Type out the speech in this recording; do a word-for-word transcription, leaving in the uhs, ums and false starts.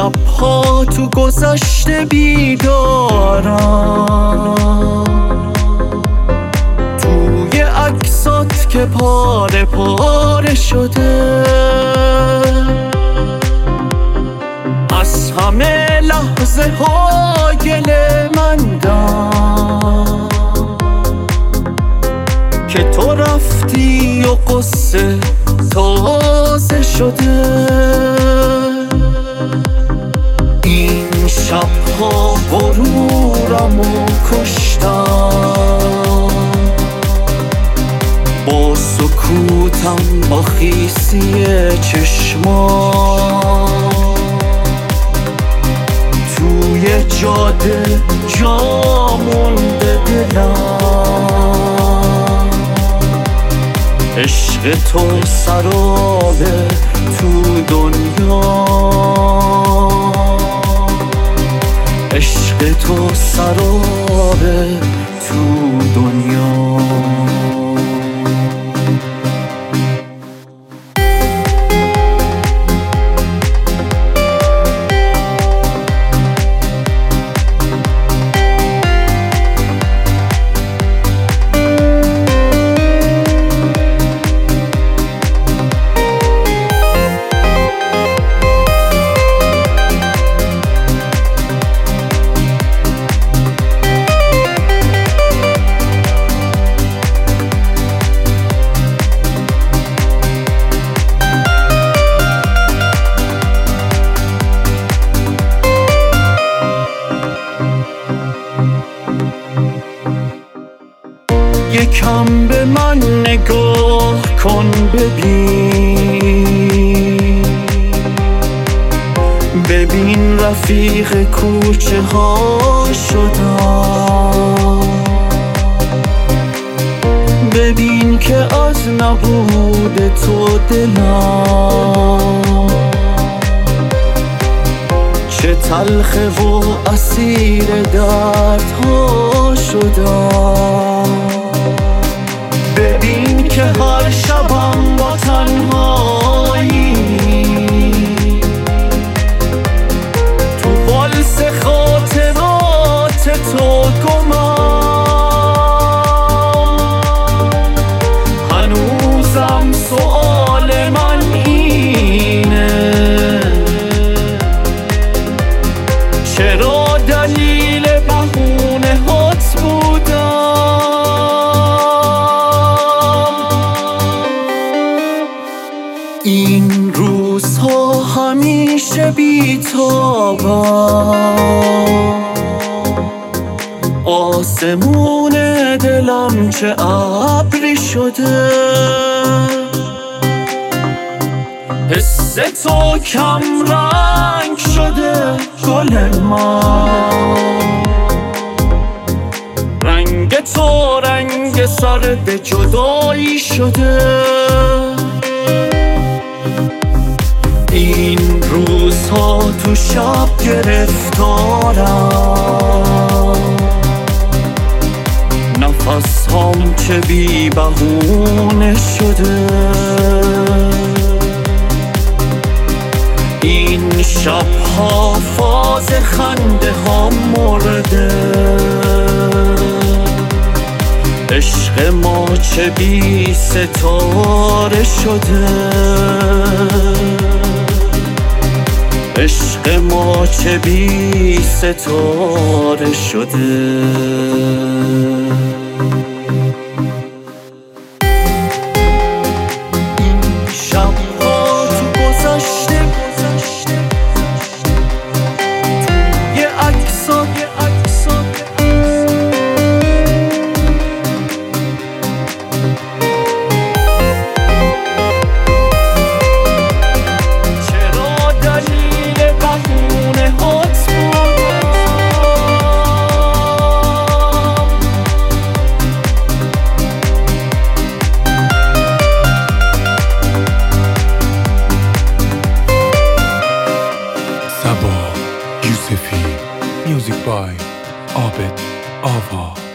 شبها تو گذشته بیدارم، توی عکسات که پاره پاره شده، از همه لحظه ها گله مندم که تو رفتی و قصه تازه شده. این شبها غرورمو کشتم، با سکوتم با خیسی چشمام، توی جاده جا مونده دلم، عشق تو سرابه تو دنیا، عشق تو سرابه تو دنیا. یکم به من نگاه کن ببین، ببین رفیق کوچه ها شدم، ببین که از نبود تو دلم چه تلخه و اسیر دردها شدم، ببین که هر شبم با تنهایی تو والس خاطرات تو گمم، هنوزم سؤال من اینه چرا دلیل بهونه هات بودم. این روزها همیشه بی‌تابم، آسمون دلم چه ابری شده، حس تو کم رنگ شده گل من، رنگ تو رنگ سرد جدایی شده. این روزها تو شب گرفتارم، نفس هم چه بی بهونه شده، این شبها فاز خنده ها مرده، عشق ما چه بی ستاره شده، عشق ما چه بی ستاره شده. Sabah Yusefi, music by Abed Ava.